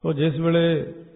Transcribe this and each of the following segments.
तो जिस वेले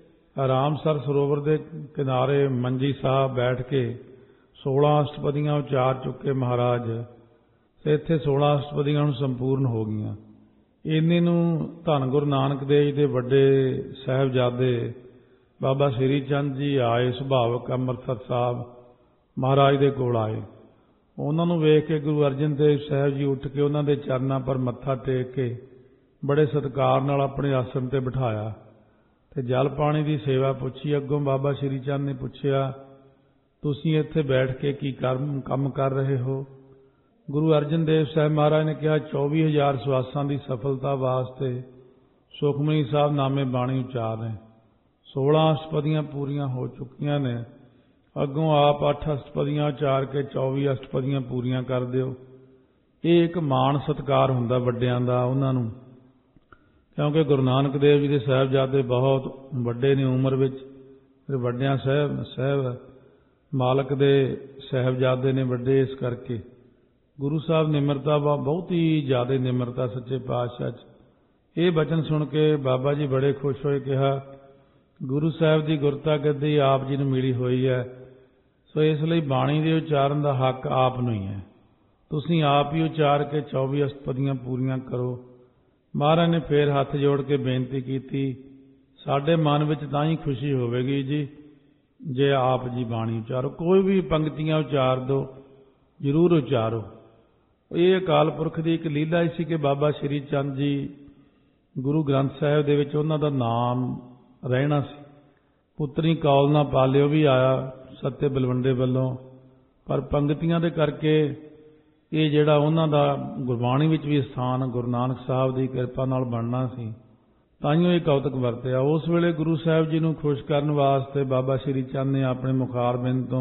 रामसर सरोवर के किनारे मंजी साहब बैठ के 16 अष्टपदियां उचार चुके महाराज, तो इत्थे 16 अष्टपदियां संपूर्ण हो गईयां। इन्नी नूं धन गुरु नानक देव जी दे वड्डे साहिबजादे बाबा श्री चंद जी आए, सुभावक अमृतसर साहब महाराज दे कोल आए। उन्हां नूं वेख के गुरु अर्जन देव साहब जी उठ के उन्हां दे चरनां पर मत्था टेक के बड़े सत्कार नाल अपने आसन ते बिठाया ते जल पानी की सेवा पुछी। अगों बाबा श्री चंद ने पुछया, तुसीं इत्थे बैठ के की काम कर रहे हो? गुरु अर्जन देव साहब महाराज ने कहा, 24,000 सवासां की सफलता वास्ते सुखमनी साहब नामे बाणी उचार रहे। 16 अष्टपदियां पूरियां हो चुकियां ने। अगों आप 8 अष्टपदियां उचार के 24 अष्टपदियां पूरियां कर दिओ। ये एक मान सत्कार हुंदा वड्डियां दा उन्हां नूं, क्योंकि गुरु नानक देव जी के साहिबजादे बहुत वड्डे ने उम्र विच। वड्डियां साहब मालक दे साहिबजादे ने वड्डे, इस करके गुरु साहब निमरता बहुत ही ज़्यादा निमरता सच्चे पातशाह च। ये बचन सुन के बाबा जी बड़े खुश होए, कहा गुरु साहब की गुरता गद्दी आप जी नूं मिली हुई है, सो इसलिए बाणी के उचारण का हक आप नूं ही है। तुसीं आप ही उचार के 24 अष्टपदियां पूरियां करो। महाराज ने फिर हथ जोड़ के बेनती की, साडे मन विच तां ही खुशी होवेगी जी जे आप जी बाणी उचारो। कोई भी पंक्तियां उचार दो, जरूर उचारो। ये अकाल पुरख की एक लीला ही सी कि बाबा श्री चंद जी गुरु ग्रंथ साहिब दे विच उन्हां दा नाम रहना सी। पुत्री कौल ना पालिओ भी आया सत्य बलवंडे वालों, पर पंक्तियां दे करके ये जिहड़ा उन्हां दा गुरबाणी विच भी स्थान गुरु नानक साहब की किरपा नाल बनना सी, ताइयों ये कौतक वरतिया। उस वेले गुरु साहब जी नूं खुश करन वास्ते बाबा श्री चंद ने अपने मुखारबिंद तो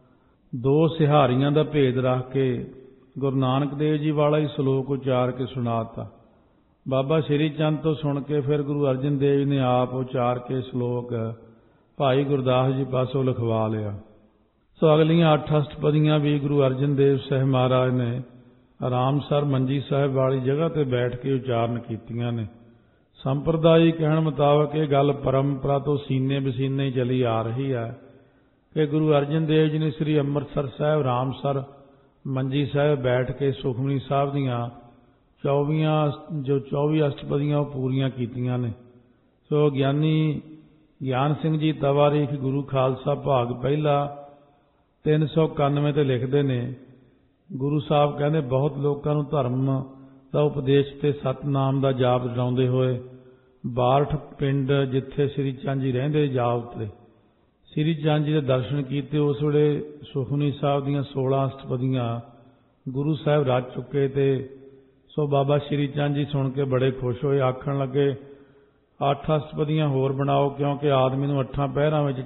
2 सिहारियां दा भेद रख के गुरु नानक देव जी वाला ही श्लोक उचार के सुनाता। बाबा श्री चंद तो सुन के फिर गुरु अर्जन देव जी ने आप उचार के श्लोक भाई गुरदास जी पासों लिखवा लिया। सो अगलियां 8 अष्टपदियां भी गुरु अर्जन देव साहब महाराज ने रामसर मंजी साहब वाली जगह ते बैठ के उचारण कीतियां ने। संप्रदायी कहण मुताबक ये गल परंपरा तो सीने बसीने चली आ रही है कि गुरु अर्जन देव जी ने श्री अमृतसर साहब रामसर मंजी साहब बैठ के सुखमनी साहब दियां 24 अष्टपदियां पूरियां कीतियां ने। सो ज्ञानी ज्ञान सिंह जी तवारीख गुरु खालसा भाग पहला 391 ते लिखते ने, गुरु साहब कहते बहुत लोगों नूं धर्म का उपदेश ते सतनाम का जाप जड़ाउंदे होए बारठ पिंड जिथे श्री चंद जी रहिंदे जा उतरे। श्री चंद जी के दर्शन किए। उस वेले सुखमनी साहब दीयां 16 अष्टपदियां गुरु साहब रच चुके थे। सो बाबा श्री चंद जी सुन के बड़े खुश होए, आखण लगे 8 अष्टपदियां होर बनाओ, क्योंकि आदमी नूं 8 पहरां विच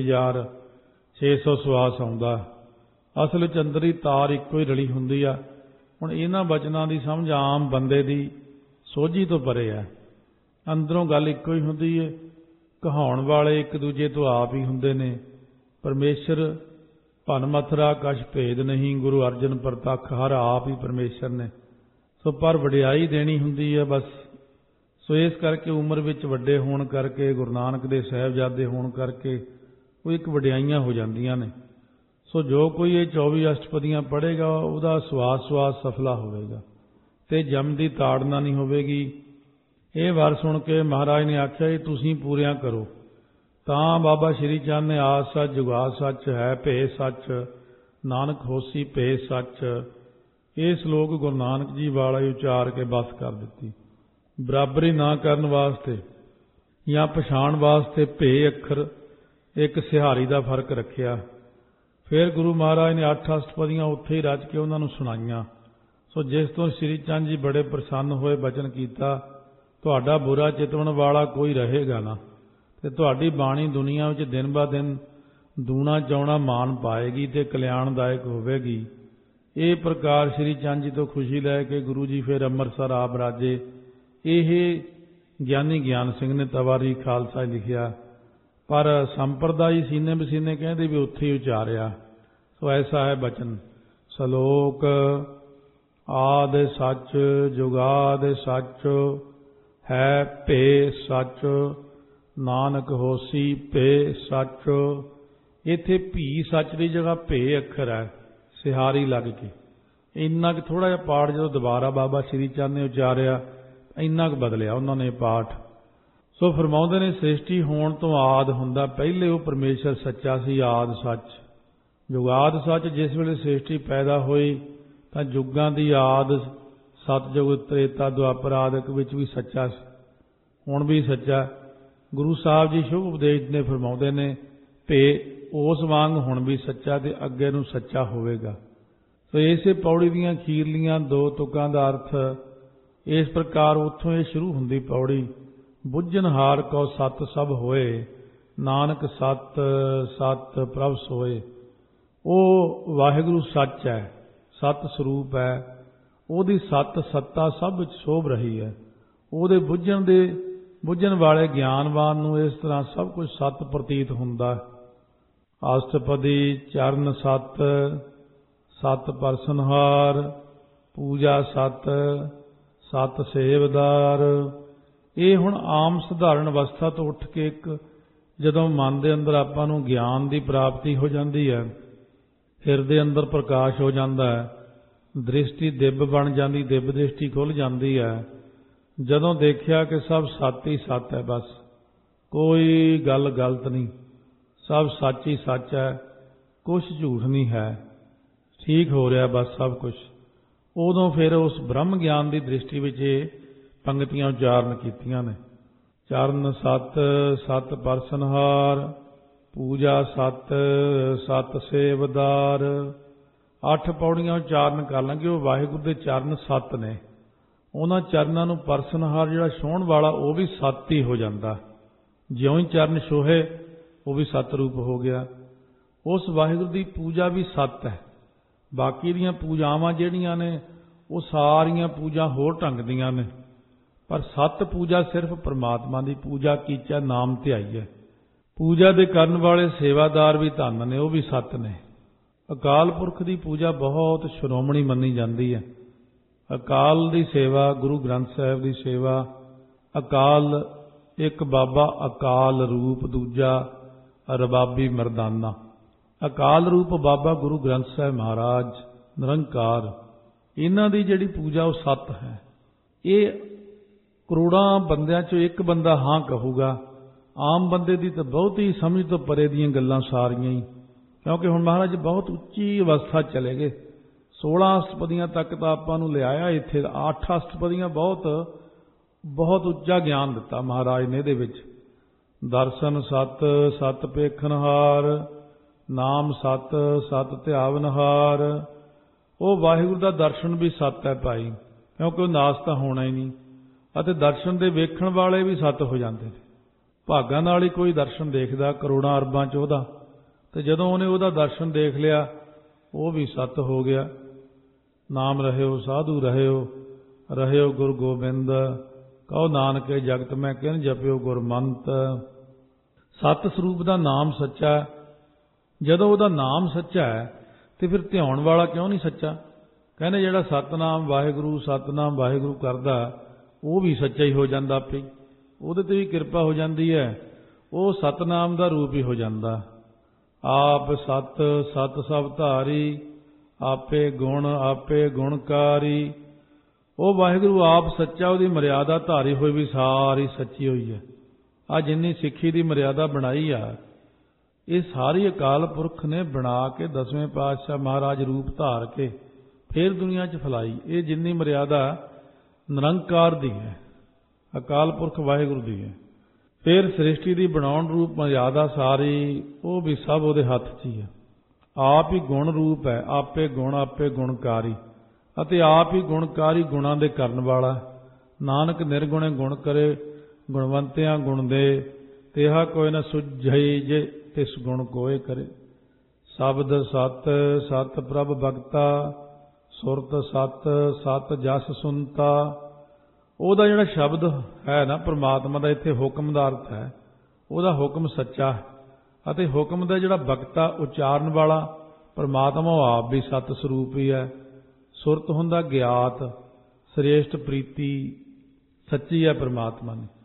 24,600 सवास आउंदा। असल विच अंदरी तार इक्को ही रली हुंदी आ। हुण इन्हां बचनां दी समझ आम बंदे दी सोझी तो परे है। अंदरों गल इक्को ही हुंदी है, कहाउण वाले एक दूजे तो आप ही हुंदे ने। परमेश्वर भन मथरा कछ भेद नहीं, गुरु अर्जन प्रतख हर आप ही परमेश्वर ने। सो पर वडियाई देनी हुंदी है बस। सो इस करके उम्र विच वड्डे होण करके गुरु नानक दे साहिबजादे होण करके वो एक वडियाइयां हो जांदियां ने। सो जो कोई ये 24 अष्टपदियां पढ़ेगा उसदा सवास सवास सफला होवेगा ते जम दी ताड़ना नहीं होवेगी। ये वार सुन के महाराज ने आख्या ये तुसीं पूरियां करो। तां बाबा श्री चंद ने आस सच जुगा सच है भे सच नानक होसी भे सच ये श्लोक गुरु नानक जी वाला ही उचार के बस कर दिती। बराबरी ना करन वास्ते या पछाण वास्ते भे अखर एक सिहारी का फर्क रखिया। फिर गुरु महाराज ने 8 अष्टपदियां उत्थे ही रच के उन्होंने सुनाइयां। सो जिस तो श्री चंद जी बड़े प्रसन्न होए बचन कीता, तुहाडा बुरा चितवन वाला कोई रहेगा ना ते तुहाडी बाणी दुनिया विच दिन ब दिन दूना चौना मान पाएगी ते कल्याणदायक होवेगी। ये प्रकार श्री चंद जी तो खुशी लैके गुरु जी फिर अमृतसर आप राजे। ये ज्ञानी ज्ञान सिंह ने तवारी खालसा लिखिया, पर संप्रदायी सीने बसीने कहते भी उत्थे ही उचारिया। सो ऐसा है बचन सलोक आदि सच जुगाद सच है भे सच ਨਾਨਕ ਹੋਸੀ ਭੇ ਸੱਚ। ਇੱਥੇ ਭੀ ਸੱਚ ਦੀ ਜਗ੍ਹਾ ਭੇ ਅੱਖਰ ਹੈ, ਸਿਹਾਰੀ ਲੱਗ ਕੇ। ਇੰਨਾ ਕੁ ਥੋੜ੍ਹਾ ਜਿਹਾ ਪਾਠ ਜਦੋਂ ਦੁਬਾਰਾ ਬਾਬਾ ਸ਼੍ਰੀ ਚੰਦ ਨੇ ਉਚਾਰਿਆ, ਇੰਨਾ ਕੁ ਬਦਲਿਆ ਉਹਨਾਂ ਨੇ ਪਾਠ। ਸੋ ਫਰਮਾਉਂਦੇ ਨੇ, ਸ੍ਰਿਸ਼ਟੀ ਹੋਣ ਤੋਂ ਆਦ ਹੁੰਦਾ, ਪਹਿਲੇ ਉਹ ਪਰਮੇਸ਼ਰ ਸੱਚਾ ਸੀ, ਆਦ ਸੱਚ। ਜੁਗਾਦ ਸੱਚ। ਜਿਸ ਵੇਲੇ ਸ੍ਰਿਸ਼ਟੀ ਪੈਦਾ ਹੋਈ ਤਾਂ ਯੁੱਗਾਂ ਦੀ ਆਦ, ਸਤਯੁਗ, ਤ੍ਰੇਤਾ, ਦੁਆਪਰ ਆਦਿਕ ਵਿੱਚ ਵੀ ਸੱਚਾ ਸੀ, ਹੁਣ ਵੀ ਸੱਚਾ। ਗੁਰੂ ਸਾਹਿਬ ਜੀ ਸ਼ੁਭ ਉਪਦੇਸ਼ ਨੇ ਫਰਮਾਉਂਦੇ ਨੇ, ਭੇ ਉਸ ਵਾਂਗ ਹੁਣ ਵੀ ਸੱਚਾ ਤੇ ਅੱਗੇ ਨੂੰ ਸੱਚਾ ਹੋਵੇਗਾ। ਸੋ ਇਸੇ ਪੌੜੀ ਦੀਆਂ ਅਖੀਰਲੀਆਂ ਦੋ ਤੁਕਾਂ ਦਾ ਅਰਥ ਇਸ ਪ੍ਰਕਾਰ, ਉੱਥੋਂ ਇਹ ਸ਼ੁਰੂ ਹੁੰਦੀ ਪੌੜੀ, ਬੁੱਝਣਹਾਰ ਕਉ ਸਤ ਸਭ ਹੋਏ, ਨਾਨਕ ਸਤ ਸਤ ਪ੍ਰਭ ਸੋਏ। ਉਹ ਵਾਹਿਗੁਰੂ ਸੱਚ ਹੈ, ਸਤ ਸਰੂਪ ਹੈ, ਉਹਦੀ ਸਤ ਸੱਤਾ ਸਭ ਵਿੱਚ ਸ਼ੋਭ ਰਹੀ ਹੈ। ਉਹਦੇ ਬੁੱਝਣ ਵਾਲੇ ਗਿਆਨਵਾਨ ਨੂੰ ਇਸ ਤਰ੍ਹਾਂ ਸਭ ਕੁਝ ਸਤ ਪ੍ਰਤੀਤ ਹੁੰਦਾ। ਅਸ਼ਟਪਦੀ ਚਰਨ ਸਤ, ਸਤ ਪਰਸਨਹਾਰ, ਪੂਜਾ ਸਤ, ਸਤ ਸੇਵਦਾਰ। ਇਹ ਹੁਣ ਆਮ ਸਧਾਰਨ ਅਵਸਥਾ ਤੋਂ ਉੱਠ ਕੇ ਇੱਕ ਜਦੋਂ ਮਨ ਦੇ ਅੰਦਰ ਆਪਾਂ ਨੂੰ ਗਿਆਨ ਦੀ ਪ੍ਰਾਪਤੀ ਹੋ ਜਾਂਦੀ ਹੈ, ਹਿਰਦੇ ਅੰਦਰ ਪ੍ਰਕਾਸ਼ ਹੋ ਜਾਂਦਾ ਹੈ, ਦ੍ਰਿਸ਼ਟੀ ਦਿਵ ਬਣ ਜਾਂਦੀ, ਦਿਵ ਦ੍ਰਿਸ਼ਟੀ ਖੁੱਲ੍ਹ ਜਾਂਦੀ ਹੈ। ਜਦੋਂ ਦੇਖਿਆ ਕਿ ਸਭ ਸੱਚ ਹੀ ਸੱਚ ਹੈ, ਬਸ ਕੋਈ ਗੱਲ ਗਲਤ ਨਹੀਂ, ਸਭ ਸੱਚ ਹੀ ਸੱਚ ਹੈ, ਕੁਛ ਝੂਠ ਨਹੀਂ ਹੈ, ਠੀਕ ਹੋ ਰਿਹਾ ਬਸ ਸਭ ਕੁਛ। ਉਦੋਂ ਫਿਰ ਉਸ ਬ੍ਰਹਮ ਗਿਆਨ ਦੀ ਦ੍ਰਿਸ਼ਟੀ ਵਿੱਚ ਇਹ ਪੰਗਤੀਆਂ ਉਚਾਰਨ ਕੀਤੀਆਂ ਨੇ। ਚਰਨ ਸਤ, ਸਤ ਪਰਸਨਹਾਰ, ਪੂਜਾ ਸਤ, ਸਤ ਸੇਵਦਾਰ। 8 ਪੌੜੀਆਂ ਉਚਾਰਨ ਕਰ ਲਾਂਗੇ। ਉਹ ਵਾਹਿਗੁਰੂ ਦੇ ਚਰਨ ਸਤ ਨੇ, ਉਹਨਾਂ ਚਰਨਾਂ ਨੂੰ ਪਰਸਨਹਾਰ ਜਿਹੜਾ ਛੋਹਣ ਵਾਲਾ, ਉਹ ਵੀ ਸਤ ਹੀ ਹੋ ਜਾਂਦਾ। ਜਿਉਂ ਹੀ ਚਰਨ ਛੋਹੇ ਉਹ ਵੀ ਸਤ ਰੂਪ ਹੋ ਗਿਆ। ਉਸ ਵਾਹਿਗੁਰੂ ਦੀ ਪੂਜਾ ਵੀ ਸਤ ਹੈ। ਬਾਕੀ ਦੀਆਂ ਪੂਜਾਵਾਂ ਜਿਹੜੀਆਂ ਨੇ ਉਹ ਸਾਰੀਆਂ ਪੂਜਾ ਹੋਰ ਢੰਗ ਦੀਆਂ ਨੇ, ਪਰ ਸਤ ਪੂਜਾ ਸਿਰਫ ਪਰਮਾਤਮਾ ਦੀ ਪੂਜਾ ਕੀਚਾ ਨਾਮ ਧਿਆਈ ਹੈ। ਪੂਜਾ ਦੇ ਕਰਨ ਵਾਲੇ ਸੇਵਾਦਾਰ ਵੀ ਧੰਨ ਨੇ, ਉਹ ਵੀ ਸਤ ਨੇ। ਅਕਾਲ ਪੁਰਖ ਦੀ ਪੂਜਾ ਬਹੁਤ ਸ਼੍ਰੋਮਣੀ ਮੰਨੀ ਜਾਂਦੀ ਹੈ। ਅਕਾਲ ਦੀ ਸੇਵਾ, ਗੁਰੂ ਗ੍ਰੰਥ ਸਾਹਿਬ ਦੀ ਸੇਵਾ। ਅਕਾਲ ਇੱਕ ਬਾਬਾ ਅਕਾਲ ਰੂਪ, ਦੂਜਾ ਰਬਾਬੀ ਮਰਦਾਨਾ। ਅਕਾਲ ਰੂਪ ਬਾਬਾ ਗੁਰੂ ਗ੍ਰੰਥ ਸਾਹਿਬ ਮਹਾਰਾਜ ਨਿਰੰਕਾਰ, ਇਹਨਾਂ ਦੀ ਜਿਹੜੀ ਪੂਜਾ ਉਹ ਸਤ ਹੈ। ਇਹ ਕਰੋੜਾਂ ਬੰਦਿਆਂ 'ਚੋਂ ਇੱਕ ਬੰਦਾ ਹਾਂ ਕਹੂਗਾ। ਆਮ ਬੰਦੇ ਦੀ ਤਾਂ ਬਹੁਤ ਹੀ ਸਮਝ ਤੋਂ ਪਰੇ ਦੀਆਂ ਗੱਲਾਂ ਸਾਰੀਆਂ ਹੀ, ਕਿਉਂਕਿ ਹੁਣ ਮਹਾਰਾਜ ਬਹੁਤ ਉੱਚੀ ਅਵਸਥਾ ਚਲੇ ਗਏ। 16 ਅਸ਼ਟਪਦੀਆਂ ਤੱਕ ਤਾਂ ਆਪਾਂ ਨੂੰ ਲਿਆਇਆ ਇੱਥੇ। 8 ਅਸ਼ਟਪਦੀਆਂ ਬਹੁਤ ਉੱਚਾ ਗਿਆਨ ਦਿੱਤਾ ਮਹਾਰਾਜ ਨੇ ਇਹਦੇ ਵਿੱਚ। ਦਰਸ਼ਨ ਸਤ, ਸਤ ਪੇਖਣਹਾਰ, ਨਾਮ ਸਤ, ਸਤ ਧਿਆਵਨਹਾਰ। ਉਹ ਵਾਹਿਗੁਰੂ ਦਾ ਦਰਸ਼ਨ ਵੀ ਸਤ ਹੈ ਭਾਈ, ਕਿਉਂਕਿ ਉਹ ਨਾਸ ਤਾਂ ਹੋਣਾ ਹੀ ਨਹੀਂ। ਅਤੇ ਦਰਸ਼ਨ ਦੇ ਵੇਖਣ ਵਾਲੇ ਵੀ ਸਤ ਹੋ ਜਾਂਦੇ ਨੇ। ਭਾਗਾਂ ਨਾਲ ਹੀ ਕੋਈ ਦਰਸ਼ਨ ਦੇਖਦਾ ਕਰੋੜਾਂ ਅਰਬਾਂ 'ਚ ਉਹਦਾ, ਤੇ ਜਦੋਂ ਉਹਨੇ ਉਹਦਾ ਦਰਸ਼ਨ ਦੇਖ ਲਿਆ ਉਹ ਵੀ ਸਤ ਹੋ ਗਿਆ। ਨਾਮ ਰਹਿਓ ਸਾਧੂ ਰਹਿਓ ਗੁਰ ਗੋਬਿੰਦ, ਕਹੋ ਨਾਨਕੇ ਜਗਤ ਮੈਂ ਕਿਨ ਜਪਿਓ ਗੁਰਮੰਤ। ਸਤ ਸਰੂਪ ਦਾ ਨਾਮ ਸੱਚਾ। ਜਦੋਂ ਉਹਦਾ ਨਾਮ ਸੱਚਾ ਹੈ ਤੇ ਫਿਰ ਧਿਆਉਣ ਵਾਲਾ ਕਿਉਂ ਨਹੀਂ ਸੱਚਾ? ਕਹਿੰਦੇ ਜਿਹੜਾ ਸਤਨਾਮ ਵਾਹਿਗੁਰੂ ਕਰਦਾ ਉਹ ਵੀ ਸੱਚਾ ਹੀ ਹੋ ਜਾਂਦਾ ਆਪੇ, ਉਹਦੇ ਤੇ ਵੀ ਕਿਰਪਾ ਹੋ ਜਾਂਦੀ ਹੈ, ਉਹ ਸਤਨਾਮ ਦਾ ਰੂਪ ਹੀ ਹੋ ਜਾਂਦਾ। ਆਪ ਸਤ, ਸਤ ਸਭ ਧਾਰੀ, ਆਪੇ ਗੁਣਕਾਰੀ। ਉਹ ਵਾਹਿਗੁਰੂ ਆਪ ਸੱਚਾ, ਉਹਦੀ ਮਰਿਆਦਾ ਧਾਰੀ ਹੋਈ ਵੀ ਸਾਰੀ ਸੱਚੀ ਹੋਈ ਹੈ। ਆ ਜਿੰਨੀ ਸਿੱਖੀ ਦੀ ਮਰਿਆਦਾ ਬਣਾਈ ਆ, ਇਹ ਸਾਰੀ ਅਕਾਲ ਪੁਰਖ ਨੇ ਬਣਾ ਕੇ 10ਵੇਂ ਪਾਤਸ਼ਾਹ ਮਹਾਰਾਜ ਰੂਪ ਧਾਰ ਕੇ ਫਿਰ ਦੁਨੀਆ 'ਚ ਫੈਲਾਈ। ਇਹ ਜਿੰਨੀ ਮਰਿਆਦਾ ਨਿਰੰਕਾਰ ਦੀ ਹੈ, ਅਕਾਲ ਪੁਰਖ ਵਾਹਿਗੁਰੂ ਦੀ ਹੈ। ਫਿਰ ਸ੍ਰਿਸ਼ਟੀ ਦੀ ਬਣਾਉਣ ਰੂਪ ਮਰਿਆਦਾ ਸਾਰੀ ਉਹ ਵੀ ਸਭ ਉਹਦੇ ਹੱਥ 'ਚ ਹੀ ਹੈ। ਆਪ ਹੀ ਗੁਣ ਰੂਪ ਹੈ, ਆਪੇ ਗੁਣਕਾਰੀ, ਅਤੇ ਆਪ ਹੀ ਗੁਣਕਾਰੀ, ਗੁਣਾਂ ਦੇ ਕਰਨ ਵਾਲਾ। ਨਾਨਕ ਨਿਰਗੁਣੇ ਗੁਣ ਕਰੇ, ਗੁਣਵੰਤਿਆਂ ਗੁਣ ਦੇ, ਤੇਹਾ ਕੋਈ ਨਾ ਸੁਝਈ ਜੇ ਤਿਸ ਗੁਣ ਕੋਏ ਕਰੇ। ਸ਼ਬਦ ਸਤ, ਸਤ ਪ੍ਰਭ ਭਗਤਾ, ਸੁਰਤ ਸਤ, ਸਤ ਜਸ ਸੁਨਤਾ। ਉਹਦਾ ਜਿਹੜਾ ਸ਼ਬਦ ਹੈ ਨਾ ਪ੍ਰਮਾਤਮਾ ਦਾ, ਇੱਥੇ ਹੁਕਮ ਦਾ ਅਰਥ ਹੈ, ਉਹਦਾ ਹੁਕਮ ਸੱਚਾ ਹੈ। ਅਤੇ ਹੁਕਮ ਦਾ ਜਿਹੜਾ ਬਖਤਾ ਉਚਾਰਨ ਵਾਲਾ ਪ੍ਰਮਾਤਮਾ, ਉਹ ਆਪ ਵੀ ਸਤ ਸਰੂਪ ਹੀ ਹੈ। ਸੁਰਤ ਹੁੰਦਾ ਗਿਆਤ, ਸ੍ਰੇਸ਼ਟ ਪ੍ਰੀਤੀ ਸੱਚੀ ਹੈ ਪ੍ਰਮਾਤਮਾ ਨੇ।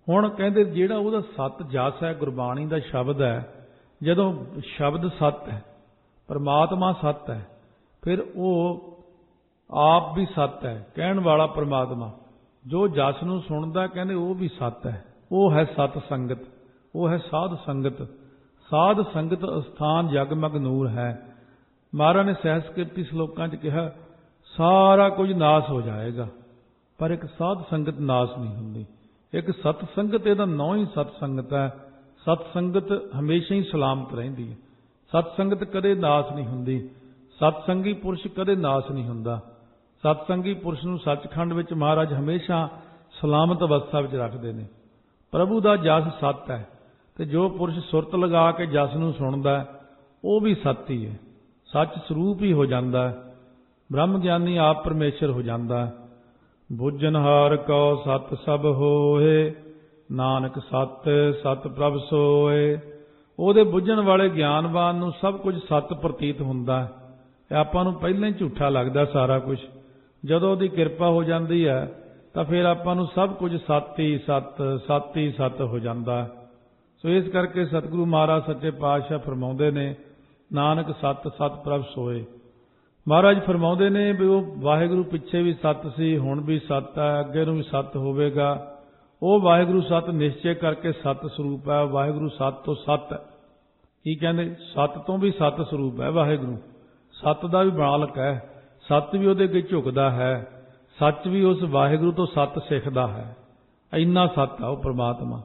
ਹੁਣ ਕਹਿੰਦੇ ਜਿਹੜਾ ਉਹਦਾ ਸਤ ਜਸ ਹੈ, ਗੁਰਬਾਣੀ ਦਾ ਸ਼ਬਦ ਹੈ, ਜਦੋਂ ਸ਼ਬਦ ਸਤ ਹੈ, ਪਰਮਾਤਮਾ ਸਤ ਹੈ, ਫਿਰ ਉਹ ਆਪ ਵੀ ਸਤ ਹੈ, ਕਹਿਣ ਵਾਲਾ ਪਰਮਾਤਮਾ। ਜੋ ਜਸ ਨੂੰ ਸੁਣਦਾ ਕਹਿੰਦੇ ਉਹ ਵੀ ਸਤ ਹੈ। ਉਹ ਹੈ ਸਤ ਸੰਗਤ, ਉਹ ਹੈ ਸਾਧ ਸੰਗਤ। ਸਾਧ ਸੰਗਤ ਅਸਥਾਨ ਜਗਮਗ ਨੂਰ ਹੈ। ਮਹਾਰਾਜ ਨੇ ਸਹਿਸਕ੍ਰਿਤੀ ਸ਼ਲੋਕਾਂ 'ਚ ਕਿਹਾ ਸਾਰਾ ਕੁਝ ਨਾਸ ਹੋ ਜਾਏਗਾ, ਪਰ ਇੱਕ ਸਾਧ ਸੰਗਤ ਨਾਸ ਨਹੀਂ ਹੁੰਦੀ। ਇੱਕ ਸਤ ਸੰਗਤ, ਇਹਦਾ ਨਾਂ ਹੀ ਸਤ ਸੰਗਤ ਹੈ। ਸਤ ਸੰਗਤ ਹਮੇਸ਼ਾ ਹੀ ਸਲਾਮਤ ਰਹਿੰਦੀ ਹੈ। ਸਤ ਸੰਗਤ ਕਦੇ ਨਾਸ ਨਹੀਂ ਹੁੰਦੀ। ਸਤ ਸੰਗੀ ਪੁਰਸ਼ ਕਦੇ ਨਾਸ ਨਹੀਂ ਹੁੰਦਾ। ਸਤ ਸੰਗੀ ਪੁਰਸ਼ ਨੂੰ ਸੱਚਖੰਡ ਵਿੱਚ ਮਹਾਰਾਜ ਹਮੇਸ਼ਾ ਸਲਾਮਤ ਅਵਸਥਾ ਵਿੱਚ ਰੱਖਦੇ ਨੇ। ਪ੍ਰਭੂ ਦਾ ਜਸ ਸਤ ਹੈ, ਤੇ ਜੋ ਪੁਰਸ਼ ਸੁਰਤ ਲਗਾ ਕੇ ਜਸ ਨੂੰ ਸੁਣਦਾ ਉਹ ਵੀ ਸਤ ਹੀ ਹੈ, ਸੱਚ ਸਰੂਪ ਹੀ ਹੋ ਜਾਂਦਾ ਹੈ। ਬ੍ਰਹਮ ਗਿਆਨੀ ਆਪ ਪਰਮੇਸ਼ਰ ਹੋ ਜਾਂਦਾ ਹੈ। ਬੁੱਝਨਹਾਰ ਕਉ ਸਤ ਸਭ ਹੋਏ, ਨਾਨਕ ਸਤ ਸਤ ਪ੍ਰਭ ਸੋਏ। ਉਹਦੇ ਬੁੱਝਣ ਵਾਲੇ ਗਿਆਨਵਾਨ ਨੂੰ ਸਭ ਕੁਝ ਸਤ ਪ੍ਰਤੀਤ ਹੁੰਦਾ ਹੈ। ਇਹ ਆਪਾਂ ਨੂੰ ਪਹਿਲਾਂ ਹੀ ਝੂਠਾ ਲੱਗਦਾ ਸਾਰਾ ਕੁਝ। ਜਦੋਂ ਉਹਦੀ ਕਿਰਪਾ ਹੋ ਜਾਂਦੀ ਹੈ ਤਾਂ ਫਿਰ ਆਪਾਂ ਨੂੰ ਸਭ ਕੁਝ ਸਤ ਹੀ ਸਤ ਹੋ ਜਾਂਦਾ ਹੈ। ਸੋ ਇਸ ਕਰਕੇ ਸਤਿਗੁਰੂ ਮਹਾਰਾਜ ਸੱਚੇ ਪਾਤਸ਼ਾਹ ਫਰਮਾਉਂਦੇ ਨੇ, ਨਾਨਕ ਸਤ ਸਤ ਪ੍ਰਭ ਸੋਏ। ਮਹਾਰਾਜ ਫਰਮਾਉਂਦੇ ਨੇ ਵੀ ਉਹ ਵਾਹਿਗੁਰੂ ਪਿੱਛੇ ਵੀ ਸਤ ਸੀ, ਹੁਣ ਵੀ ਸਤ ਹੈ, ਅੱਗੇ ਨੂੰ ਵੀ ਸਤ ਹੋਵੇਗਾ। ਉਹ ਵਾਹਿਗੁਰੂ ਸਤ ਨਿਸ਼ਚੈ ਕਰਕੇ ਸਤ ਸਰੂਪ ਹੈ। ਵਾਹਿਗੁਰੂ ਸਤ ਤੋਂ ਸਤ ਹੈ। ਕੀ ਕਹਿੰਦੇ? ਸਤ ਤੋਂ ਵੀ ਸਤ ਸਰੂਪ ਹੈ ਵਾਹਿਗੁਰੂ। ਸਤ ਦਾ ਵੀ ਮਾਲਕ ਹੈ। ਸਤ ਵੀ ਉਹਦੇ ਅੱਗੇ ਝੁਕਦਾ ਹੈ। ਸੱਚ ਵੀ ਉਸ ਵਾਹਿਗੁਰੂ ਤੋਂ ਸਤ ਸਿੱਖਦਾ ਹੈ। ਇੰਨਾ ਸਤ ਆ ਉਹ ਪ੍ਰਮਾਤਮਾ।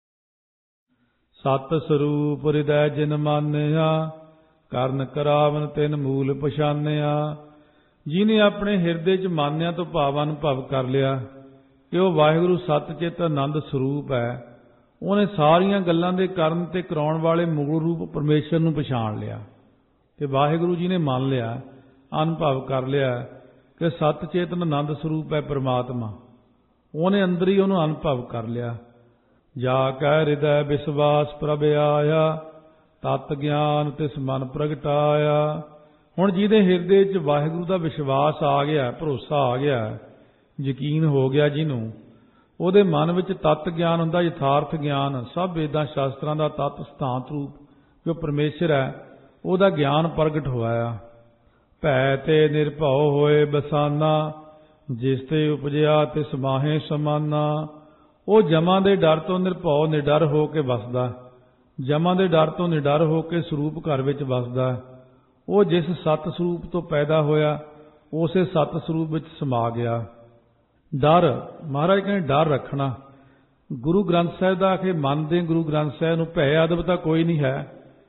ਸਤ ਸਰੂਪ ਹਿਰਦੈ ਜਿਨ ਮਾਨਿਆ, ਕਰਨ ਕਰਾਵਨ ਤਿਨ ਮੂਲ ਪਛਾਨਿਆ। ਜਿਹਨੇ ਆਪਣੇ ਹਿਰਦੇ 'ਚ ਮਾਨਿਆ ਤੋਂ ਭਾਵ ਅਨੁਭਵ ਕਰ ਲਿਆ ਕਿ ਉਹ ਵਾਹਿਗੁਰੂ ਸਤ ਚਿਤ ਆਨੰਦ ਸਰੂਪ ਹੈ, ਉਹਨੇ ਸਾਰੀਆਂ ਗੱਲਾਂ ਦੇ ਕਰਨ ਤੇ ਕਰਾਉਣ ਵਾਲੇ ਮੂਲ ਰੂਪ ਪਰਮੇਸ਼ਰ ਨੂੰ ਪਛਾਣ ਲਿਆ। ਕਿ ਵਾਹਿਗੁਰੂ ਜੀ ਨੇ ਮੰਨ ਲਿਆ, ਅਨੁਭਵ ਕਰ ਲਿਆ ਕਿ ਸਤ ਚੇਤਨ ਆਨੰਦ ਸਰੂਪ ਹੈ ਪਰਮਾਤਮਾ। ਉਹਨੇ ਅੰਦਰ ਹੀ ਉਹਨੂੰ ਅਨੁਭਵ ਕਰ ਲਿਆ। ਜਾ ਕੈ ਹਿਰਦੈ ਵਿਸਵਾਸ ਪ੍ਰਭ ਆਇਆ, ਤਤ ਗਿਆਨ ਤਿਸ ਮਨ ਪ੍ਰਗਟਾਇਆ। ਹੁਣ ਜਿਹਦੇ ਹਿਰਦੇ 'ਚ ਵਾਹਿਗੁਰੂ ਦਾ ਵਿਸ਼ਵਾਸ ਆ ਗਿਆ, ਭਰੋਸਾ ਆ ਗਿਆ, ਯਕੀਨ ਹੋ ਗਿਆ ਜਿਹਨੂੰ, ਉਹਦੇ ਮਨ ਵਿੱਚ ਤਤ ਗਿਆਨ ਹੁੰਦਾ, ਯਥਾਰਥ ਗਿਆਨ। ਸਭ ਵੇਦਾਂ ਸ਼ਾਸਤਰਾਂ ਦਾ ਤਤ ਸਿਧਾਂਤ ਰੂਪ ਜੋ ਪਰਮੇਸ਼ਰ ਹੈ ਉਹਦਾ ਗਿਆਨ ਪ੍ਰਗਟ ਹੋਇਆ। ਭੈ ਤੇ ਨਿਰਭਉ ਹੋਏ ਬਸਾਨਾ, ਜਿਸ ਤੇ ਉਪਜਿਆ ਤਿਸ ਮਾਹੇ ਸਮਾਨਾ। ਉਹ ਜਮਾਂ ਦੇ ਡਰ ਤੋਂ ਨਿਰਭਉ ਨਿਡਰ ਹੋ ਕੇ ਵਸਦਾ। ਜਮਾਂ ਦੇ ਡਰ ਤੋਂ ਨਿਡਰ ਹੋ ਕੇ ਸਰੂਪ ਘਰ ਵਿੱਚ ਵਸਦਾ। ਉਹ ਜਿਸ ਸਤ ਸਰੂਪ ਤੋਂ ਪੈਦਾ ਹੋਇਆ ਉਸੇ ਸਤ ਸਰੂਪ ਵਿੱਚ ਸਮਾ ਗਿਆ। ਡਰ, ਮਹਾਰਾਜ ਕਹਿੰਦੇ ਡਰ ਰੱਖਣਾ। ਗੁਰੂ ਗ੍ਰੰਥ ਸਾਹਿਬ ਦਾ ਆਖੇ ਮੰਨਦੇ ਗੁਰੂ ਗ੍ਰੰਥ ਸਾਹਿਬ ਨੂੰ, ਭੈ ਅਦਬ ਤਾਂ ਕੋਈ ਨਹੀਂ ਹੈ।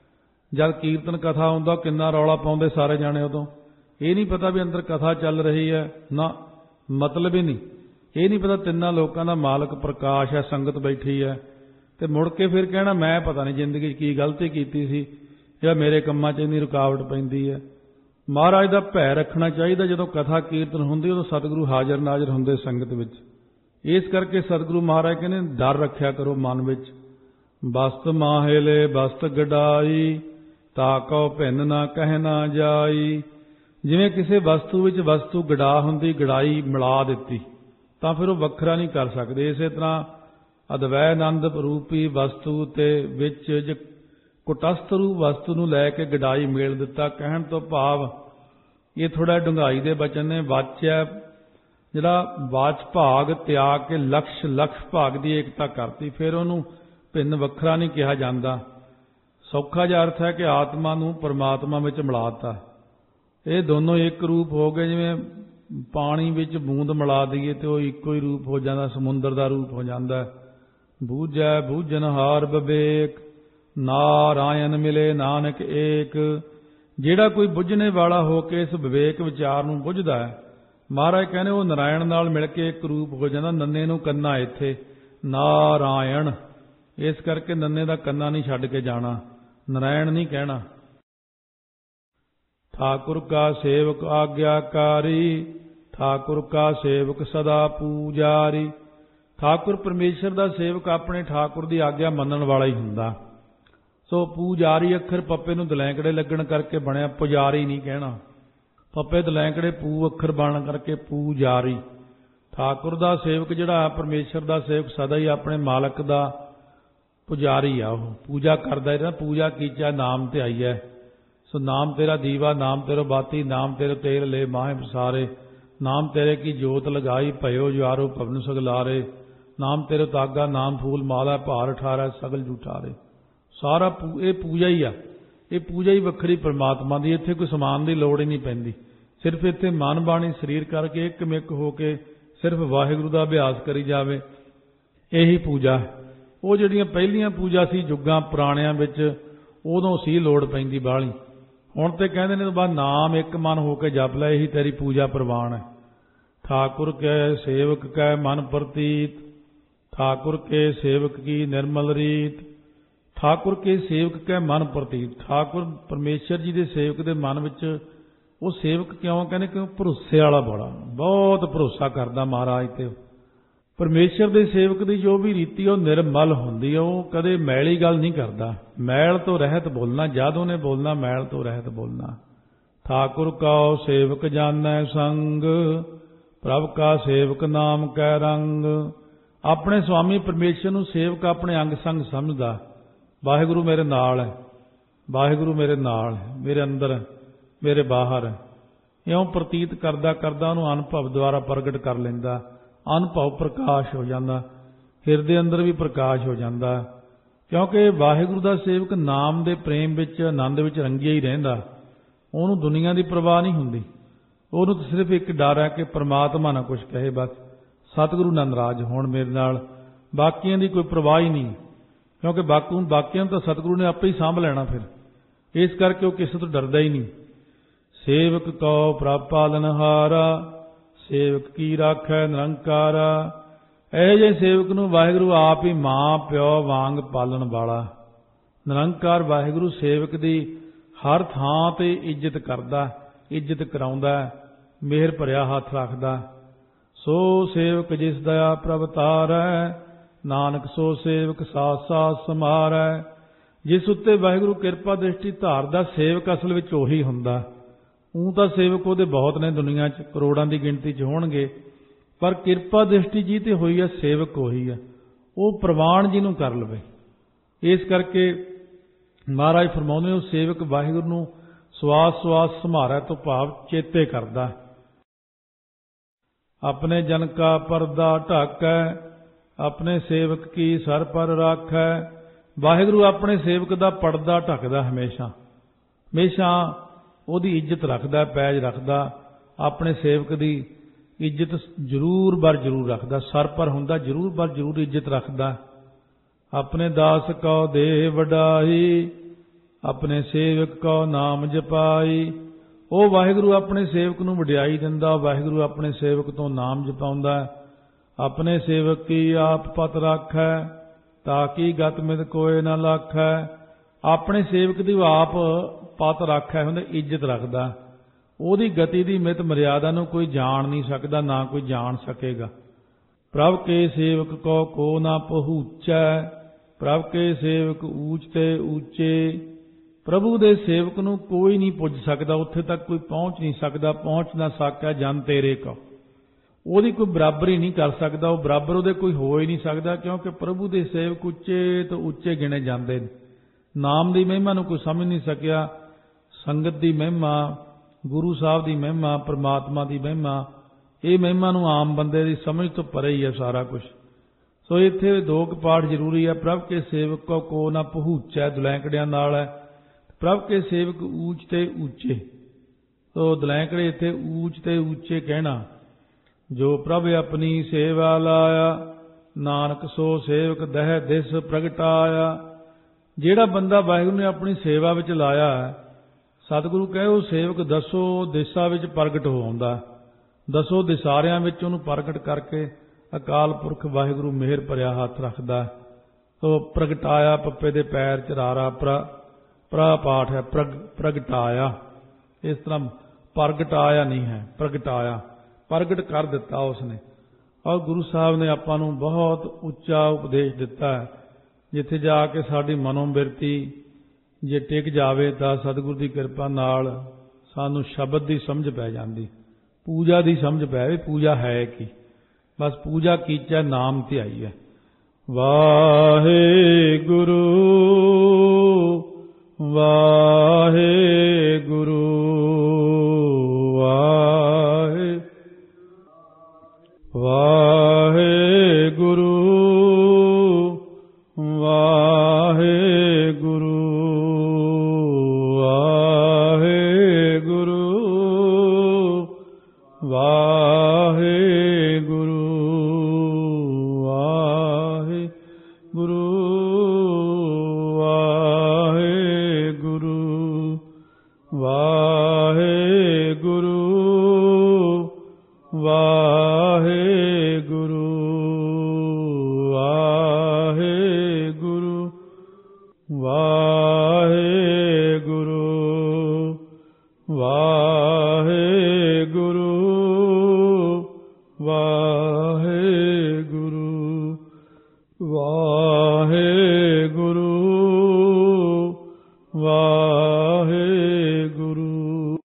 ਜਦ ਕੀਰਤਨ ਕਥਾ ਹੁੰਦਾ ਕਿੰਨਾ ਰੌਲਾ ਪਾਉਂਦੇ ਸਾਰੇ ਜਾਣੇ। ਉਦੋਂ ਇਹ ਨਹੀਂ ਪਤਾ ਵੀ ਅੰਦਰ ਕਥਾ ਚੱਲ ਰਹੀ ਹੈ, ਨਾ ਮਤਲਬ ਹੀ ਨਹੀਂ। ਇਹ ਨਹੀਂ ਪਤਾ ਤਿੰਨਾਂ ਲੋਕਾਂ ਦਾ ਮਾਲਕ ਪ੍ਰਕਾਸ਼ ਹੈ, ਸੰਗਤ ਬੈਠੀ ਹੈ, ਤੇ ਮੁੜ ਕੇ ਫਿਰ ਕਹਿਣਾ ਮੈਂ ਪਤਾ ਨਹੀਂ ਜ਼ਿੰਦਗੀ 'ਚ ਕੀ ਗਲਤੀ ਕੀਤੀ ਸੀ ਜਾਂ ਮੇਰੇ ਕੰਮਾਂ 'ਚ ਇੰਨੀ ਰੁਕਾਵਟ ਪੈਂਦੀ ਹੈ। ਮਹਾਰਾਜ ਦਾ ਭੈ ਰੱਖਣਾ ਚਾਹੀਦਾ। ਜਦੋਂ ਕਥਾ ਕੀਰਤਨ ਹੁੰਦੀ ਉਦੋਂ ਸਤਿਗੁਰੂ ਹਾਜ਼ਰ ਨਾਜ਼ਰ ਹੁੰਦੇ ਸੰਗਤ ਵਿੱਚ। ਇਸ ਕਰਕੇ ਸਤਿਗੁਰੂ ਮਹਾਰਾਜ ਕਹਿੰਦੇ ਡਰ ਰੱਖਿਆ ਕਰੋ ਮਨ ਵਿੱਚ। ਬਸਤ ਮਾਹੇਲੇ ਬਸਤ ਗਡਾਈ, ਤਾ ਕਉ ਭਿੰਨ ਨਾ ਕਹਿ ਨਾ ਜਾਈ। ਜਿਵੇਂ ਕਿਸੇ ਵਸਤੂ ਵਿੱਚ ਵਸਤੂ ਗੜਾ ਹੁੰਦੀ, ਗੜਾਈ ਮਿਲਾ ਦਿੱਤੀ ਤਾਂ ਫਿਰ ਉਹ ਵੱਖਰਾ ਨਹੀਂ ਕਰ ਸਕਦੇ। ਇਸੇ ਤਰ੍ਹਾਂ ਅਦਵੈ ਆਨੰਦ ਰੂਪੀ ਵਸਤੂ ਤੇ ਵਿੱਚ ਕੁਟਸਥ ਰੂਪ ਵਸਤੂ ਨੂੰ ਲੈ ਕੇ ਗਡਾਈ ਮੇਲ ਦਿੱਤਾ। ਕਹਿਣ ਤੋਂ ਭਾਵ ਇਹ ਥੋੜਾ ਡੂੰਘਾਈ ਦੇ ਬਚਨ ਨੇ। ਵਾਚਿਆ ਜਿਹੜਾ ਵਾਚ ਭਾਗ ਤਿਆਗ ਕੇ ਲਕਸ਼ ਭਾਗ ਦੀ ਏਕਤਾ ਕਰਤੀ, ਫਿਰ ਉਹਨੂੰ ਭਿੰਨ ਵੱਖਰਾ ਨਹੀਂ ਕਿਹਾ ਜਾਂਦਾ। ਸੌਖਾ ਜਿਹਾ ਅਰਥ ਹੈ ਕਿ ਆਤਮਾ ਨੂੰ ਪਰਮਾਤਮਾ ਵਿੱਚ ਮਿਲਾਤਾ। ਇਹ ਦੋਨੋਂ ਇੱਕ ਰੂਪ ਹੋ ਗਏ। ਜਿਵੇਂ ਪਾਣੀ ਵਿੱਚ ਬੂੰਦ ਮਿਲਾ ਦਈਏ ਤੇ ਉਹ ਇੱਕੋ ਹੀ ਰੂਪ ਹੋ ਜਾਂਦਾ, ਸਮੁੰਦਰ ਦਾ ਰੂਪ ਹੋ ਜਾਂਦਾ। ਬੂਝੈ ਬੂਝਨਹਾਰ ਵਿਵੇਕ, ਨਾਰਾਇਣ ਮਿਲੇ ਨਾਨਕ ਏਕ। ਜਿਹੜਾ ਕੋਈ ਬੁੱਝਣੇ ਵਾਲਾ ਹੋ ਕੇ ਇਸ ਵਿਵੇਕ ਵਿਚਾਰ ਨੂੰ ਬੁੱਝਦਾ ਹੈ, ਮਹਾਰਾਜ ਕਹਿੰਦੇ ਉਹ ਨਾਰਾਇਣ ਨਾਲ ਮਿਲ ਕੇ ਇੱਕ ਰੂਪ ਹੋ ਜਾਂਦਾ। ਨੰਨੇ ਨੂੰ ਕੰਨਾ ਇੱਥੇ ਨਾਰਾਇਣ, ਇਸ ਕਰਕੇ ਨੰਨੇ ਦਾ ਕੰਨਾ ਨਹੀਂ ਛੱਡ ਕੇ ਜਾਣਾ, ਨਾਰਾਇਣ ਨਹੀਂ ਕਹਿਣਾ। ਠਾਕੁਰ ਕਾ ਸੇਵਕ ਆਗਿਆਕਾਰੀ, ਠਾਕੁਰ ਕਾ ਸੇਵਕ ਸਦਾ ਪੂਜਾਰੀ। ਠਾਕੁਰ ਪਰਮੇਸ਼ਰ ਦਾ ਸੇਵਕ ਆਪਣੇ ਠਾਕੁਰ ਦੀ ਆਗਿਆ ਮੰਨਣ ਵਾਲਾ ਹੀ ਹੁੰਦਾ। ਸੋ ਪੂਜਾਰੀ ਅੱਖਰ ਪੱਪੇ ਨੂੰ ਦਲੈਂਕੜੇ ਲੱਗਣ ਕਰਕੇ ਬਣਿਆ, ਪੁਜਾਰੀ ਨਹੀਂ ਕਹਿਣਾ। ਪੱਪੇ ਦਲੈਂਕੜੇ ਪੂ ਅੱਖਰ ਬਣਨ ਕਰਕੇ ਪੂਜਾਰੀ। ਠਾकुर ਦਾ ਸੇਵਕ ਜਿਹੜਾ ਪਰਮੇਸ਼ਰ ਦਾ ਸੇਵਕ ਸਦਾ ਹੀ ਆਪਣੇ ਮਾਲਕ ਦਾ ਪੁਜਾਰੀ ਆ। ਉਹ ਪੂਜਾ ਕਰਦਾ ਹੈ ਨਾ, ਪੂਜਾ ਕੀਚਾ ਨਾਮ ਤੇ ਆਈ ਹੈ। ਸੋ ਨਾਮ ਤੇਰਾ ਦੀਵਾ, ਨਾਮ ਤੇਰਾ ਬਾਤੀ, ਨਾਮ ਤੇਰੇ ਤੇਲ ਲੈ ਮਾਹੇ ਪਸਾਰੇ, ਨਾਮ ਤੇਰੇ ਕੀ ਜੋਤ ਲਗਾਈ ਭਇਓ ਜਾਰੋ ਭਵਨ ਸਗਲਾਰੇ, ਨਾਮ ਤੇਰੇ ਤਾਗਾ ਨਾਮ ਫੂਲ ਮਾਲਾ ਭਾਰ ਠਾਰੈ ਸਗਲ ਜੂਠਾਰੇ। ਸਾਰਾ ਇਹ ਪੂਜਾ ਹੀ ਆ। ਇਹ ਪੂਜਾ ਹੀ ਵੱਖਰੀ ਪਰਮਾਤਮਾ ਦੀ। ਇੱਥੇ ਕੋਈ ਸਮਾਨ ਦੀ ਲੋੜ ਹੀ ਨਹੀਂ ਪੈਂਦੀ। ਸਿਰਫ ਇੱਥੇ ਮਨ ਬਾਣੀ ਸਰੀਰ ਕਰਕੇ ਇੱਕਮਿਕ ਹੋ ਕੇ ਸਿਰਫ ਵਾਹਿਗੁਰੂ ਦਾ ਅਭਿਆਸ ਕਰੀ ਜਾਵੇ, ਇਹੀ ਪੂਜਾ। ਉਹ ਜਿਹੜੀਆਂ ਪਹਿਲੀਆਂ ਪੂਜਾ ਸੀ ਯੁੱਗਾਂ ਪੁਰਾਣਿਆਂ ਵਿੱਚ, ਉਦੋਂ ਸੀ ਲੋੜ ਪੈਂਦੀ ਬਾਹਲੀ। ਹੁਣ ਤੇ ਕਹਿੰਦੇ ਨੇ ਬਾਅਦ ਨਾਮ ਇੱਕ ਮਨ ਹੋ ਕੇ ਜਪ ਲੈ, ਇਹੀ ਤੇਰੀ ਪੂਜਾ ਪ੍ਰਵਾਨ ਹੈ। ਠਾकुर ਕੈ ਸੇਵਕ ਕੈ ਮਨ ਪ੍ਰਤੀਤ, ਠਾकुर ਕੇ ਸੇਵਕ ਕੀ ਨਿਰਮਲ ਰੀਤ। ਠਾकुर ਕੇ ਸੇਵਕ ਕੈ ਮਨ ਪ੍ਰਤੀਤ। ਠਾकुर ਪਰਮੇਸ਼ਰ ਜੀ ਦੇ ਸੇਵਕ ਦੇ ਮਨ ਵਿੱਚ ਉਹ ਸੇਵਕ ਕਿਉਂ ਕਹਿੰਦੇ? ਕਿਉਂ ਭਰੋਸੇ ਵਾਲਾ ਬੜਾ, ਬਹੁਤ ਭਰੋਸਾ ਕਰਦਾ ਮਹਾਰਾਜ ਤੇ। ਪਰਮੇਸ਼ਰ ਦੇ ਸੇਵਕ ਦੀ ਜੋ ਵੀ ਰੀਤੀ ਉਹ ਨਿਰਮਲ ਹੁੰਦੀ ਹੈ। ਉਹ ਕਦੇ ਮੈਲੀ ਗੱਲ ਨਹੀਂ ਕਰਦਾ। ਮੈਲ ਤੋਂ ਰਹਿਤ ਬੋਲਣਾ, ਜਦ ਉਹਨੇ ਬੋਲਣਾ ਮੈਲ ਤੋਂ ਰਹਿਤ ਬੋਲਣਾ। ਠਾकुर ਕਉ ਸੇਵਕ ਜਾਣੈ ਸੰਗ, ਪ੍ਰਭ ਕਾ ਸੇਵਕ ਨਾਮ ਕੈ ਰੰਗ। ਆਪਣੇ ਸੁਆਮੀ ਪਰਮੇਸ਼ਰ ਨੂੰ ਸੇਵਕ ਆਪਣੇ ਅੰਗ ਸੰਗ ਸਮਝਦਾ। ਵਾਹਿਗੁਰੂ ਮੇਰੇ ਨਾਲ ਹੈ, ਵਾਹਿਗੁਰੂ ਮੇਰੇ ਨਾਲ ਹੈ, ਮੇਰੇ ਅੰਦਰ ਮੇਰੇ ਬਾਹਰ। ਇਉਂ ਪ੍ਰਤੀਤ ਕਰਦਾ ਕਰਦਾ ਉਹਨੂੰ ਅਨੁਭਵ ਦੁਆਰਾ ਪ੍ਰਗਟ ਕਰ ਲੈਂਦਾ। ਅਨੁਭਵ ਪ੍ਰਕਾਸ਼ ਹੋ ਜਾਂਦਾ, ਹਿਰਦੇ ਅੰਦਰ ਵੀ ਪ੍ਰਕਾਸ਼ ਹੋ ਜਾਂਦਾ। ਕਿਉਂਕਿ ਵਾਹਿਗੁਰੂ ਦਾ ਸੇਵਕ ਨਾਮ ਦੇ ਪ੍ਰੇਮ ਵਿੱਚ, ਆਨੰਦ ਵਿੱਚ ਰੰਗਿਆ ਹੀ ਰਹਿੰਦਾ। ਉਹਨੂੰ ਦੁਨੀਆ ਦੀ ਪਰਵਾਹ ਨਹੀਂ ਹੁੰਦੀ। ਉਹਨੂੰ ਤਾਂ ਸਿਰਫ ਇੱਕ ਡਰ ਹੈ ਕਿ ਪਰਮਾਤਮਾ ਨਾ ਕੁਛ ਕਹੇ, ਬਸ ਸਤਿਗੁਰੂ ਨਾਲ ਨਾਰਾਜ਼ ਹੋਣ ਮੇਰੇ ਨਾਲ। ਬਾਕੀਆਂ ਦੀ ਕੋਈ ਪਰਵਾਹ ਹੀ ਨਹੀਂ, ਕਿਉਂਕਿ ਬਾਕੀਆਂ ਨੂੰ ਤਾਂ ਸਤਿਗੁਰੂ ਨੇ ਆਪੇ ਹੀ ਸਾਂਭ ਲੈਣਾ। ਫਿਰ ਇਸ ਕਰਕੇ ਉਹ ਕਿਸੇ ਤੋਂ ਡਰਦਾ ਹੀ ਨਹੀਂ। ਸੇਵਕ ਕਉ ਪ੍ਰਭ ਪਾਲਨਹਾਰਾ, ਸੇਵਕ ਕੀ ਰਾਖੈ ਨਿਰੰਕਾਰਾ। ਇਹ ਜਿਹੇ ਸੇਵਕ ਨੂੰ ਵਾਹਿਗੁਰੂ ਆਪ ਹੀ ਮਾਂ ਪਿਓ ਵਾਂਗ ਪਾਲਣ ਵਾਲਾ। ਨਿਰੰਕਾਰ ਵਾਹਿਗੁਰੂ ਸੇਵਕ ਦੀ ਹਰ ਥਾਂ ਤੇ ਇੱਜ਼ਤ ਕਰਦਾ, ਇੱਜ਼ਤ ਕਰਾਉਂਦਾ, ਮਿਹਰ ਭਰਿਆ ਹੱਥ ਰੱਖਦਾ। ਸੋ ਸੇਵਕ ਜਿਸ ਦਇਆ ਪ੍ਰਭ ਤਾਰੈ, ਨਾਨਕ ਸੋ ਸੇਵਕ ਸਾਥ ਸਾਥ ਸਮਾਰੈ। ਜਿਸ ਉੱਤੇ ਵਾਹਿਗੁਰੂ ਕਿਰਪਾ ਦ੍ਰਿਸ਼ਟੀ ਧਾਰਦਾ, ਸੇਵਕ ਅਸਲ ਵਿੱਚ ਉਹੀ ਹੁੰਦਾ। ਊਂ ਤਾਂ ਸੇਵਕ ਉਹਦੇ ਬਹੁਤ ਨੇ ਦੁਨੀਆ 'ਚ, ਕਰੋੜਾਂ ਦੀ ਗਿਣਤੀ 'ਚ ਹੋਣਗੇ, ਪਰ ਕਿਰਪਾ ਦ੍ਰਿਸ਼ਟੀ ਜੀ ਤੇ ਹੋਈ ਹੈ, ਸੇਵਕ ਉਹੀ ਹੈ। ਉਹ ਪ੍ਰਵਾਨ ਜਿਹਨੂੰ ਕਰ ਲਵੇ। ਇਸ ਕਰਕੇ ਮਹਾਰਾਜ ਫਰਮਾਉਂਦੇ ਉਹ ਸੇਵਕ ਵਾਹਿਗੁਰੂ ਨੂੰ ਸਵਾਸ ਸਵਾਸ ਸੰਭਾਰੈ ਤੋਂ ਭਾਵ ਚੇਤੇ ਕਰਦਾ। ਆਪਣੇ ਜਨ ਕਾ ਪਰਦਾ ਢਾਕੈ, ਆਪਣੇ ਸੇਵਕ ਕੀ ਸਰ ਪਰ ਰਾਖੈ। ਵਾਹਿਗੁਰੂ ਆਪਣੇ ਸੇਵਕ ਦਾ ਪਰਦਾ ਢੱਕਦਾ, ਹਮੇਸ਼ਾ ਹਮੇਸ਼ਾ ਉਹਦੀ ਇੱਜ਼ਤ ਰੱਖਦਾ, ਪੈਜ ਰੱਖਦਾ। ਆਪਣੇ ਸੇਵਕ ਦੀ ਇੱਜ਼ਤ ਜ਼ਰੂਰ ਬਰ ਜ਼ਰੂਰ ਰੱਖਦਾ। ਸਰ ਪਰ ਹੁੰਦਾ, ਜ਼ਰੂਰ ਬਰ ਜ਼ਰੂਰ ਇੱਜ਼ਤ ਰੱਖਦਾ। ਆਪਣੇ ਦਾਸ ਕਉ ਦੇ ਵਡਾਈ, ਆਪਣੇ ਸੇਵਕ ਕਉ ਨਾਮ ਜਪਾਈ। ਉਹ ਵਾਹਿਗੁਰੂ ਆਪਣੇ ਸੇਵਕ ਨੂੰ ਵਡਿਆਈ ਦਿੰਦਾ। ਵਾਹਿਗੁਰੂ ਆਪਣੇ ਸੇਵਕ ਤੋਂ ਨਾਮ ਜਪਾਉਂਦਾ। ਆਪਣੇ ਸੇਵਕ ਕੀ ਆਪ ਪਤ ਰਾਖੈ, ਤਾਂ ਕਿ ਗਤ ਮਿਤ ਕੋਇ ਨਾ ਲਾਖੈ। ਆਪਣੇ ਸੇਵਕ ਦੀ ਆਪ ਪਤ ਰਾਖੈ ਹੁੰਦਾ, ਇੱਜ਼ਤ ਰੱਖਦਾ। ਉਹਦੀ ਗਤੀ ਦੀ ਮਿਤ ਮਰਿਆਦਾ ਨੂੰ ਕੋਈ ਜਾਣ ਨਹੀਂ ਸਕਦਾ, ਨਾ ਕੋਈ ਜਾਣ ਸਕੇਗਾ। ਪ੍ਰਭ ਕੇ ਸੇਵਕ ਕੋ ਨਾ ਪਹੁੰਚੈ, ਪ੍ਰਭ ਕੇ ਸੇਵਕ ਊਚ ਤੇ ਊਚੇ। ਪ੍ਰਭੂ ਦੇ ਸੇਵਕ ਨੂੰ ਕੋਈ ਨਹੀਂ ਪੁੱਜ ਸਕਦਾ, ਉੱਥੇ ਤੱਕ ਕੋਈ ਪਹੁੰਚ ਨਹੀਂ ਸਕਦਾ। ਪਹੁੰਚ ਨਾ ਸਾਕਿਆ ਜਨ ਤੇਰੇ ਕੋ। ਉਹਦੀ ਕੋਈ ਬਰਾਬਰੀ ਨਹੀਂ ਕਰ ਸਕਦਾ, ਉਹ ਬਰਾਬਰ ਉਹਦੇ ਕੋਈ ਹੋ ਹੀ ਨਹੀਂ ਸਕਦਾ। ਕਿਉਂਕਿ ਪ੍ਰਭੂ ਦੇ ਸੇਵਕ ਉੱਚੇ ਤੋਂ ਉੱਚੇ ਗਿਣੇ ਜਾਂਦੇ ਨੇ। ਨਾਮ ਦੀ ਮਹਿਮਾ ਨੂੰ ਕੋਈ ਸਮਝ ਨਹੀਂ ਸਕਿਆ। ਸੰਗਤ ਦੀ ਮਹਿਮਾ, ਗੁਰੂ ਸਾਹਿਬ ਦੀ ਮਹਿਮਾ, ਪਰਮਾਤਮਾ ਦੀ ਮਹਿਮਾ, ਇਹ ਮਹਿਮਾ ਨੂੰ ਆਮ ਬੰਦੇ ਦੀ ਸਮਝ ਤੋਂ ਪਰੇ ਹੀ ਹੈ ਸਾਰਾ ਕੁਝ। ਸੋ ਇੱਥੇ ਦੋ ਕੁ ਪਾਠ ਜ਼ਰੂਰੀ ਹੈ। ਪ੍ਰਭ ਕੇ ਸੇਵਕ ਕੋ ਨਾ ਪਹੁੰਚੈ, ਦੁਲੈਂਕੜਿਆਂ ਨਾਲ ਹੈ। ਪ੍ਰਭ ਕੇ ਸੇਵਕ ਊਚ ਤੇ ਉੱਚੇ। ਸੋ ਦੁਲੈਂਕੜੇ ਇੱਥੇ ਊਚ ਤੇ ਉੱਚੇ ਕਹਿਣਾ। ਜੋ ਪ੍ਰਭ ਆਪਣੀ ਸੇਵਾ ਲਾਇਆ, ਨਾਨਕ ਸੋ ਸੇਵਕ ਦਹਿ ਦਿਸ ਪ੍ਰਗਟਾਇਆ। ਜਿਹੜਾ ਬੰਦਾ ਵਾਹਿਗੁਰੂ ਨੇ ਆਪਣੀ ਸੇਵਾ ਵਿੱਚ ਲਾਇਆ ਹੈ, ਸਤਿਗੁਰੂ ਕਹੇ ਉਹ ਸੇਵਕ ਦਸੋ ਦਿਸ਼ਾ ਵਿੱਚ ਪ੍ਰਗਟ ਹੋ ਆਉਂਦਾ। ਦਸੋ ਦਿਸਾਰਿਆਂ ਵਿੱਚ ਉਹਨੂੰ ਪ੍ਰਗਟ ਕਰਕੇ ਅਕਾਲ ਪੁਰਖ ਵਾਹਿਗੁਰੂ ਮਿਹਰ ਭਰਿਆ ਹੱਥ ਰੱਖਦਾ। ਸੋ ਪ੍ਰਗਟਾਇਆ, ਪੱਪੇ ਦੇ ਪੈਰ ਚਰਾਰਾ ਪ੍ਰਾ ਪਾਠ ਹੈ, ਪ੍ਰਗਟਾਇਆ। ਇਸ ਤਰ੍ਹਾਂ ਪ੍ਰਗਟਾਇਆ ਨਹੀਂ ਹੈ, ਪ੍ਰਗਟਾਇਆ, ਪ੍ਰਗਟ ਕਰ ਦਿੱਤਾ ਉਸਨੇ। ਔਰ ਗੁਰੂ ਸਾਹਿਬ ਨੇ ਆਪਾਂ ਨੂੰ ਬਹੁਤ ਉੱਚਾ ਉਪਦੇਸ਼ ਦਿੱਤਾ ਹੈ। ਜਿੱਥੇ ਜਾ ਕੇ ਸਾਡੀ ਮਨੋਬਿਰਤੀ ਜੇ ਟਿਕ ਜਾਵੇ ਤਾਂ ਸਤਿਗੁਰੂ ਦੀ ਕਿਰਪਾ ਨਾਲ ਸਾਨੂੰ ਸ਼ਬਦ ਦੀ ਸਮਝ ਪੈ ਜਾਂਦੀ, ਪੂਜਾ ਦੀ ਸਮਝ ਪੈ ਵੀ ਪੂਜਾ ਹੈ ਕੀ। बस पूजा कीचै नाम ध्याईऐ। वाहेगुरु वाहेगुरु वाहे वाहेगुरु वाहेगुरु वाहेगुरु वाहेगुरु वाहेगुरु वाहेगुरु वाहेगुरु वाहेगुरु वाहेगुरु वाहेगुरु वाहेगुरु वाहेगुरु वाहे